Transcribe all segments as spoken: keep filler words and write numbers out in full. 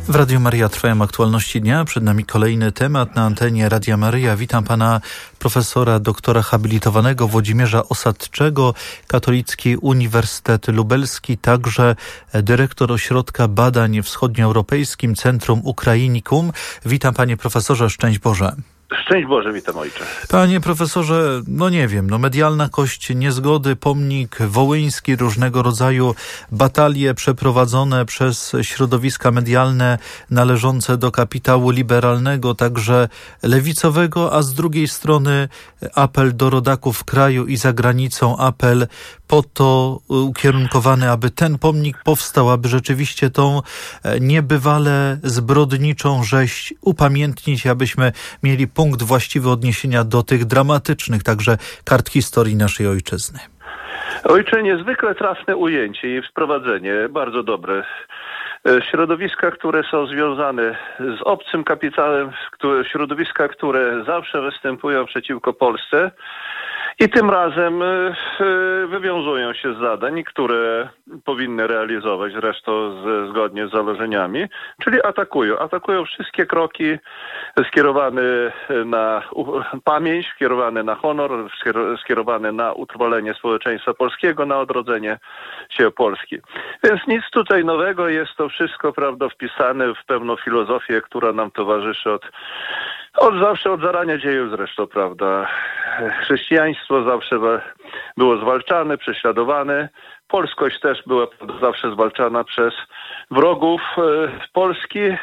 W Radiu Maryja trwają aktualności dnia. Przed nami kolejny temat na antenie Radia Maryja. Witam pana profesora doktora habilitowanego Włodzimierza Osadczego, Katolicki Uniwersytet Lubelski, także dyrektor Ośrodka Badań Wschodnioeuropejskim Centrum Ukrainikum. Witam panie profesorze, szczęść Boże. Szczęść Boże, witam ojcze. Panie profesorze, no nie wiem, no medialna kość niezgody, pomnik wołyński, różnego rodzaju batalie przeprowadzone przez środowiska medialne należące do kapitału liberalnego, także lewicowego, a z drugiej strony apel do rodaków w kraju i za granicą, apel po to ukierunkowany, aby ten pomnik powstał, aby rzeczywiście tą niebywale zbrodniczą rzeź upamiętnić, abyśmy mieli punkt właściwy odniesienia do tych dramatycznych także kart historii naszej ojczyzny. Ojcze, niezwykle trafne ujęcie i wprowadzenie, bardzo dobre. Środowiska, które są związane z obcym kapitałem, które, środowiska, które zawsze występują przeciwko Polsce i tym razem wywiązują się z zadań, które powinny realizować zresztą z, zgodnie z założeniami, czyli atakują. Atakują wszystkie kroki skierowane na pamięć, skierowane na honor, skierowane na utrwalenie społeczeństwa polskiego, na odrodzenie się Polski. Więc nic tutaj nowego, jest to wszystko, prawda, wpisane w pewną filozofię, która nam towarzyszy od Od zawsze, od zarania dziejów zresztą, prawda. Chrześcijaństwo zawsze było zwalczane, prześladowane. Polskość też była zawsze zwalczana przez wrogów e, Polski e,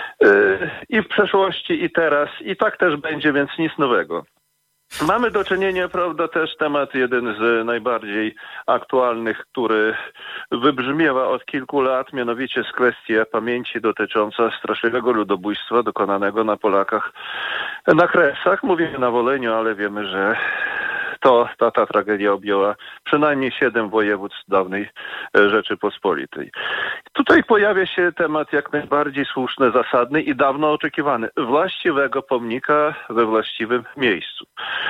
i w przeszłości, i teraz. I tak też będzie, więc nic nowego. Mamy do czynienia, prawda, też temat jeden z najbardziej aktualnych, który wybrzmiewa od kilku lat, mianowicie jest kwestia pamięci dotycząca straszliwego ludobójstwa dokonanego na Polakach na Kresach. Mówimy na Woleniu, ale wiemy, że to ta, ta tragedia objęła przynajmniej siedem województw dawnej Rzeczypospolitej. Tutaj pojawia się temat jak najbardziej słuszny, zasadny i dawno oczekiwany. Właściwego pomnika we właściwym miejscu.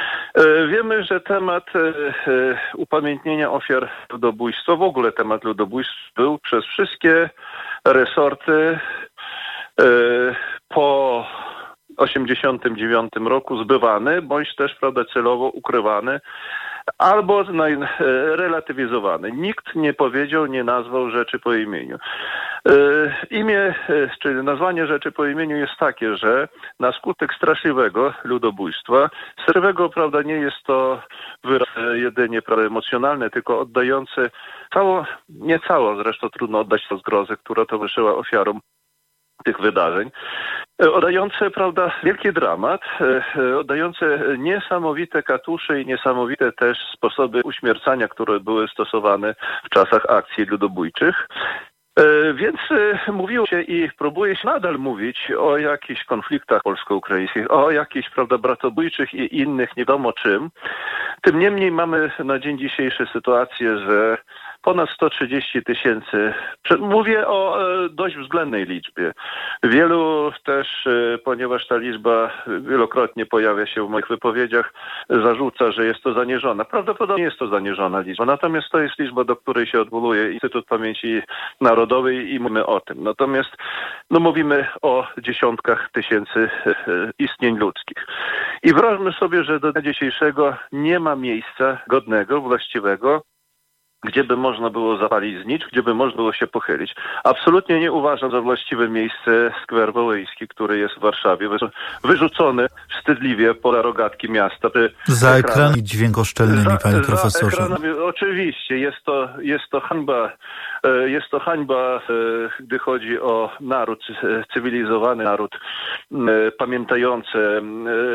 Wiemy, że temat upamiętnienia ofiar ludobójstwa, w ogóle temat ludobójstwa był przez wszystkie resorty po osiemdziesiątym dziewiątym roku zbywany, bądź też, prawda, celowo ukrywany, albo relatywizowany. Nikt nie powiedział, nie nazwał rzeczy po imieniu. Imię, czyli nazwanie rzeczy po imieniu jest takie, że na skutek straszliwego ludobójstwa, straszliwego, prawda, nie jest to wyraz jedynie, prawda, emocjonalny, tylko oddający całą, nie całą, zresztą trudno oddać to zgrozę, która towarzyszyła ofiarom tych wydarzeń, oddające, prawda, wielki dramat, oddające niesamowite katusze i niesamowite też sposoby uśmiercania, które były stosowane w czasach akcji ludobójczych. Więc mówiło się i próbuje się nadal mówić o jakichś konfliktach polsko-ukraińskich, o jakichś, prawda, bratobójczych i innych nie wiadomo czym. Tym niemniej mamy na dzień dzisiejszy sytuację, że ponad sto trzydzieści tysięcy, mówię o dość względnej liczbie. Wielu też, ponieważ ta liczba wielokrotnie pojawia się w moich wypowiedziach, zarzuca, że jest to zaniżona. Prawdopodobnie jest to zaniżona liczba, natomiast to jest liczba, do której się odwołuje Instytut Pamięci Narodowej i mówimy o tym. Natomiast no, mówimy o dziesiątkach tysięcy istnień ludzkich. I wyobraźmy sobie, że do dnia dzisiejszego nie ma miejsca godnego, właściwego, gdzie by można było zapalić znicz, gdzie by można było się pochylić. Absolutnie nie uważam za właściwe miejsce skwer wołyński, który jest w Warszawie, wyrzucony wstydliwie poza rogatki miasta. Za ekranami dźwiękoszczelnymi, panie profesorze. Ekranami, oczywiście, jest to, jest to hańba, jest to hańba, gdy chodzi o naród, cywilizowany naród, pamiętający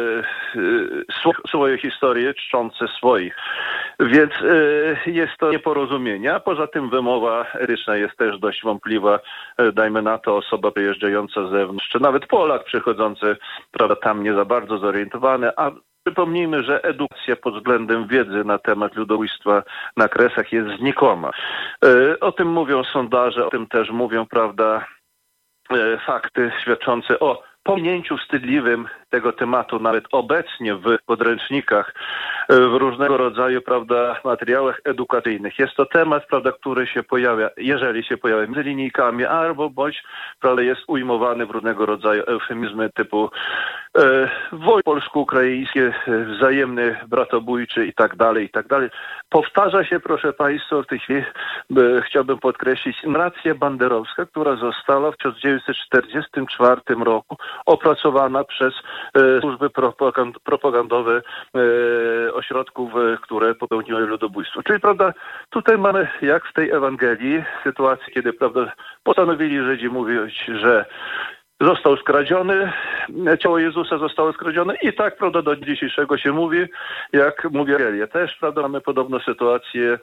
swoje historie, czczący swoich. Więc jest to nieporozumienia. Poza tym wymowa etyczna jest też dość wątpliwa. Dajmy na to osoba wyjeżdżająca z zewnątrz, czy nawet Polak przychodzący, prawda, tam nie za bardzo zorientowany, a przypomnijmy, że edukacja pod względem wiedzy na temat ludobójstwa na Kresach jest znikoma. O tym mówią sondaże, o tym też mówią, prawda, fakty świadczące o pominięciu wstydliwym tego tematu nawet obecnie w podręcznikach w różnego rodzaju, prawda, materiałach edukacyjnych. Jest to temat, prawda, który się pojawia, jeżeli się pojawia między linijkami, albo bądź, prawda, jest ujmowany w różnego rodzaju eufemizmy typu e, wojny polsko-ukraińskie, wzajemny bratobójczy i tak dalej, i tak dalej. Powtarza się, proszę Państwa, w tej chwili e, chciałbym podkreślić, narracja banderowska, która została w tysiąc dziewięćset czterdziestym czwartym roku opracowana przez e, służby propagand, propagandowe e, ośrodków, e, które popełniły ludobójstwo. Czyli, prawda, tutaj mamy, jak w tej Ewangelii, sytuację, kiedy, prawda, postanowili Żydzi mówić, że został skradziony, ciało Jezusa zostało skradzione i tak, prawda, do dzisiejszego się mówi, jak mówi Ewangelia. Też, prawda, mamy podobną sytuację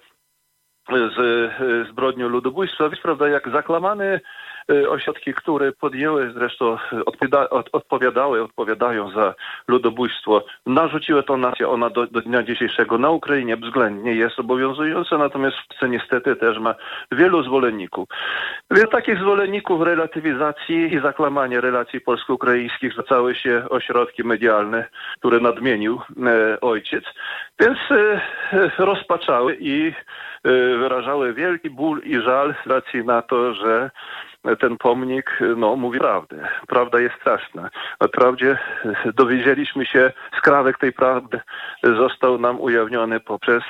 z zbrodnią ludobójstwa, prawda, jak zaklamane ośrodki, które podjęły, zresztą odpowiada, odpowiadały, odpowiadają za ludobójstwo, narzuciły tą nację, ona do, do dnia dzisiejszego na Ukrainie względnie jest obowiązująca, natomiast w Polsce niestety też ma wielu zwolenników. Wielu takich zwolenników relatywizacji i zaklamania relacji polsko-ukraińskich rzucały się ośrodki medialne, które nadmienił e, ojciec, więc e, rozpaczały i e, wyrażały wielki ból i żal z racji na to, że ten pomnik, no, mówi prawdę. Prawda jest straszna. Wprawdzie dowiedzieliśmy się, skrawek tej prawdy został nam ujawniony poprzez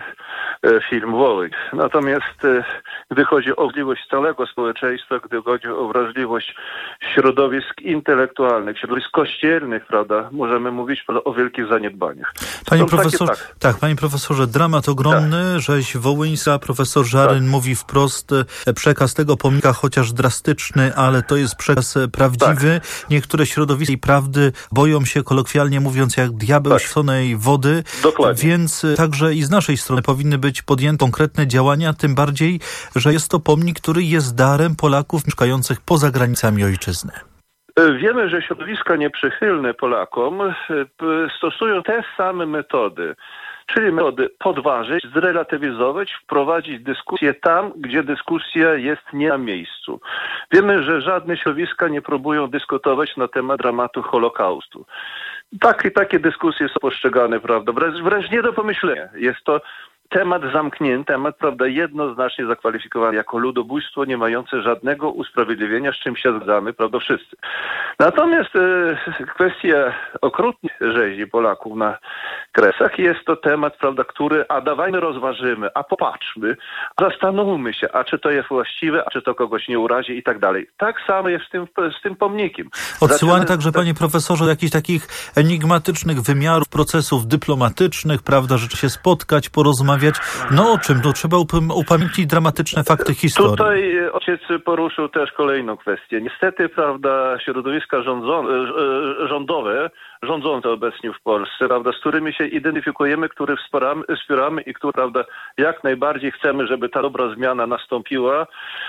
e, film Wołyń. Natomiast e, gdy chodzi o wrażliwość całego społeczeństwa, gdy chodzi o wrażliwość środowisk intelektualnych, środowisk kościelnych, prawda, możemy mówić, prawda, o wielkich zaniedbaniach. Panie profesorze, tak. tak, panie profesorze, dramat ogromny, tak. Rzeź wołyńska, profesor Żaryn tak. mówi wprost, przekaz tego pomnika, chociaż drastyczny, ale to jest przekaz prawdziwy. Tak. Niektóre środowiska i prawdy boją się, kolokwialnie mówiąc, jak diabeł tak. święconej wody. Dokładnie. Więc także i z naszej strony powinny być podjęte konkretne działania, tym bardziej, że jest to pomnik, który jest darem Polaków mieszkających poza granicami ojczyzny. Wiemy, że środowiska nieprzychylne Polakom stosują te same metody. Czyli metody podważyć, zrelatywizować, wprowadzić dyskusję tam, gdzie dyskusja jest nie na miejscu. Wiemy, że żadne środowiska nie próbują dyskutować na temat dramatu Holokaustu. Takie, takie dyskusje są postrzegane, prawda, wręcz, wręcz nie do pomyślenia. Jest to temat zamknięty, temat, prawda, jednoznacznie zakwalifikowany jako ludobójstwo, nie mające żadnego usprawiedliwienia, z czym się zgadzamy, prawda, wszyscy. Natomiast e, kwestia okrutnej rzezi Polaków na Kresach jest to temat, prawda, który, a dawajmy rozważymy, a popatrzmy, zastanówmy się, a czy to jest właściwe, a czy to kogoś nie urazi i tak dalej. Tak samo jest z tym, z tym pomnikiem. Odsyłanie Zaczynamy... także, panie profesorze, do jakichś takich enigmatycznych wymiarów, procesów dyplomatycznych, prawda, że się spotkać, porozmawiać. No o czym? To trzeba upamiętnić dramatyczne fakty historii. Tutaj ojciec poruszył też kolejną kwestię. Niestety, prawda, środowiska rządzone, rządowe, rządzące obecnie w Polsce, prawda, z którymi się identyfikujemy, które wspieramy, wspieramy i które, prawda, jak najbardziej chcemy, żeby ta dobra zmiana nastąpiła,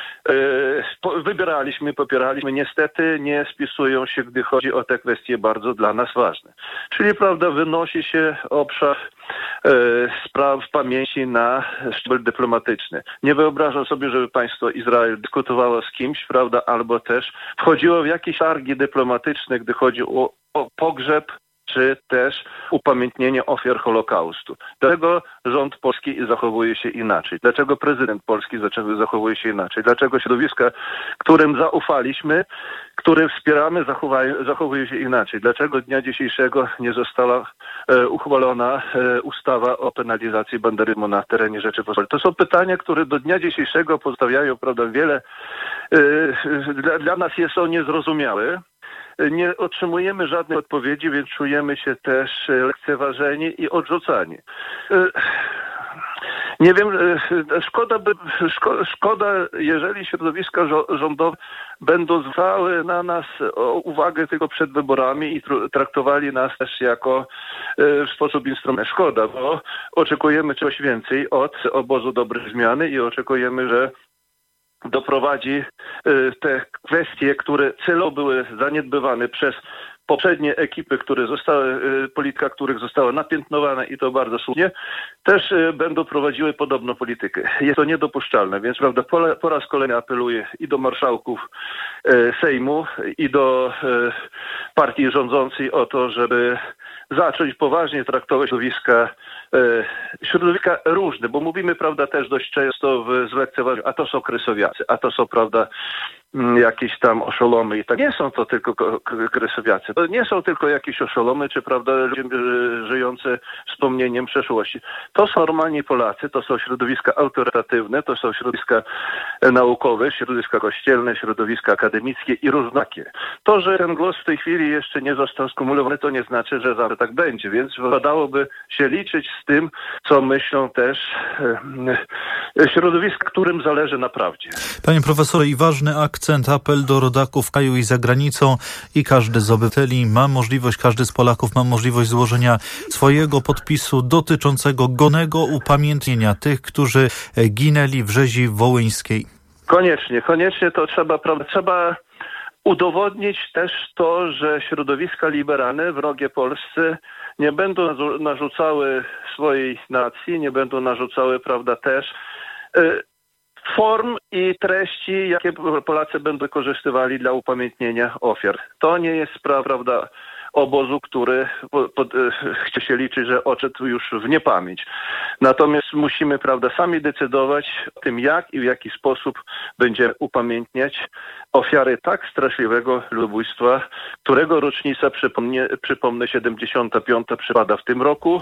wybieraliśmy, popieraliśmy, niestety nie spisują się, gdy chodzi o te kwestie bardzo dla nas ważne. Czyli, prawda, wynosi się obszar e, spraw pamięci na szczebel dyplomatyczny. Nie wyobrażam sobie, żeby państwo Izrael dyskutowało z kimś, prawda, albo też wchodziło w jakieś targi dyplomatyczne, gdy chodzi o, o pogrzeb, czy też upamiętnienie ofiar Holokaustu. Dlaczego rząd polski zachowuje się inaczej? Dlaczego prezydent polski zachowuje się inaczej? Dlaczego środowiska, którym zaufaliśmy, które wspieramy, zachowują się inaczej? Dlaczego dnia dzisiejszego nie została e, uchwalona e, ustawa o penalizacji banderyzmu na terenie Rzeczypospolitej? To są pytania, które do dnia dzisiejszego pozostawiają, prawda, wiele, e, dla, dla nas jest to niezrozumiałe. Nie otrzymujemy żadnej odpowiedzi, więc czujemy się też lekceważeni i odrzucani. Nie wiem, szkoda, by, szko, szkoda, jeżeli środowiska rządowe będą zwracały na nas uwagę tylko przed wyborami i traktowali nas też jako w sposób instrument. Szkoda, bo oczekujemy czegoś więcej od obozu dobrej zmiany i oczekujemy, że doprowadzi te kwestie, które celowo były zaniedbywane przez poprzednie ekipy, które zostały, polityka których została napiętnowana i to bardzo słusznie, też będą prowadziły podobną politykę. Jest to niedopuszczalne, więc, prawda, po, po raz kolejny apeluję i do marszałków Sejmu, i do partii rządzącej o to, żeby zacząć poważnie traktować środowiska środowiska różne, bo mówimy, prawda, też dość często w zlekceważeniu, a to są kresowiacy, a to są, prawda, jakieś tam oszolomy i tak. Nie są to tylko kresowiacy. To nie są tylko jakieś oszolomy, czy, prawda, ludzie żyjący wspomnieniem przeszłości. To są normalni Polacy, to są środowiska autorytatywne, to są środowiska naukowe, środowiska kościelne, środowiska akademickie i różnakie. To, że ten głos w tej chwili jeszcze nie został skumulowany, to nie znaczy, że zawsze tak będzie, więc wypadałoby się liczyć z tym, co myślą też środowiska, którym zależy na prawdzie. Panie profesorze, i ważny akcent, apel do rodaków w kraju i za granicą, i każdy z obywateli ma możliwość, każdy z Polaków ma możliwość złożenia swojego podpisu dotyczącego godnego upamiętnienia tych, którzy ginęli w rzezi wołyńskiej. Koniecznie, koniecznie to trzeba, prawda, trzeba udowodnić też to, że środowiska liberalne, wrogie Polsce, nie będą narzucały swojej nacji, nie będą narzucały, prawda, też y, form i treści, jakie Polacy będą wykorzystywali dla upamiętnienia ofiar. To nie jest sprawa, prawda, obozu, który po, po, chce się liczyć, że odszedł już w niepamięć. Natomiast musimy, prawda, sami decydować o tym, jak i w jaki sposób będziemy upamiętniać ofiary tak straszliwego ludobójstwa, którego rocznica, przypomnę, przypomnę siedemdziesiąta piąta przypada w tym roku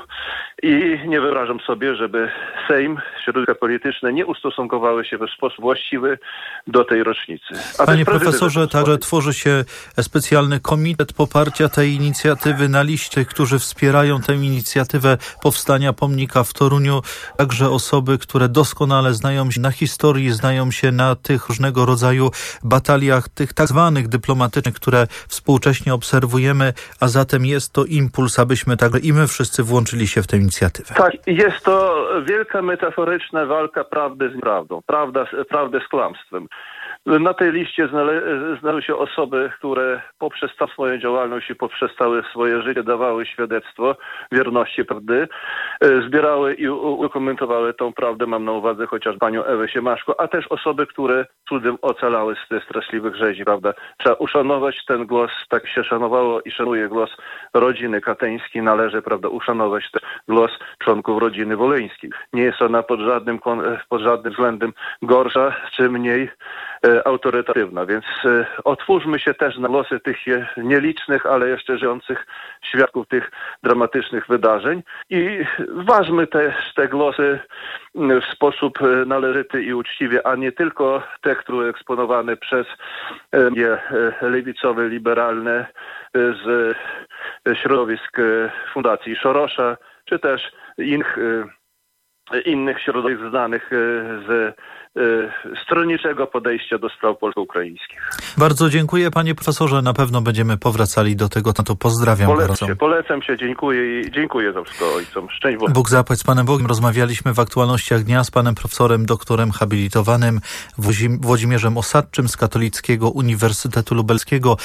i nie wyobrażam sobie, żeby Sejm, środowiska polityczne nie ustosunkowały się w sposób właściwy do tej rocznicy. A Panie profesorze, także tworzy się specjalny komitet poparcia tej inicjatywy. Na liście, którzy wspierają tę inicjatywę powstania pomnika w Toruniu, także osoby, które doskonale znają się na historii, znają się na tych różnego rodzaju bataliach, tych tak zwanych dyplomatycznych, które współcześnie obserwujemy, a zatem jest to impuls, abyśmy także i my wszyscy włączyli się w tę inicjatywę. Tak, jest to wielka metaforyczna walka prawdy z prawdą, prawda, prawdy z kłamstwem. Na tej liście znalazły się osoby, które poprzez tę swoją działalność i poprzez całe swoje życie dawały świadectwo wierności prawdy, zbierały i ukomentowały tą prawdę, mam na uwadze chociaż panią Ewę Siemaszko, a też osoby, które cudem ocalały z tych straszliwych rzezi, prawda. Trzeba uszanować ten głos, tak się szanowało i szanuje głos rodziny kateńskiej, należy, prawda, uszanować ten głos członków rodziny wolyńskiej. Nie jest ona pod żadnym, pod żadnym względem gorsza czy mniej autorytatywna, więc otwórzmy się też na głosy tych nielicznych, ale jeszcze żyjących świadków tych dramatycznych wydarzeń i ważmy też te głosy w sposób należyty i uczciwie, a nie tylko te, które eksponowane przez je lewicowe, liberalne z środowisk Fundacji Sorosza, czy też innych, innych środowisk znanych z stronniczego podejścia do spraw polsko-ukraińskich. Bardzo dziękuję, panie profesorze. Na pewno będziemy powracali do tego. No to pozdrawiam. Polecam się, polecam się, dziękuję i dziękuję za wszystko ojcom. Szczęść Boże. Bóg zapłać z Panem Bogiem. Rozmawialiśmy w aktualnościach dnia z panem profesorem, doktorem habilitowanym Włodzimierzem Osadczym z Katolickiego Uniwersytetu Lubelskiego.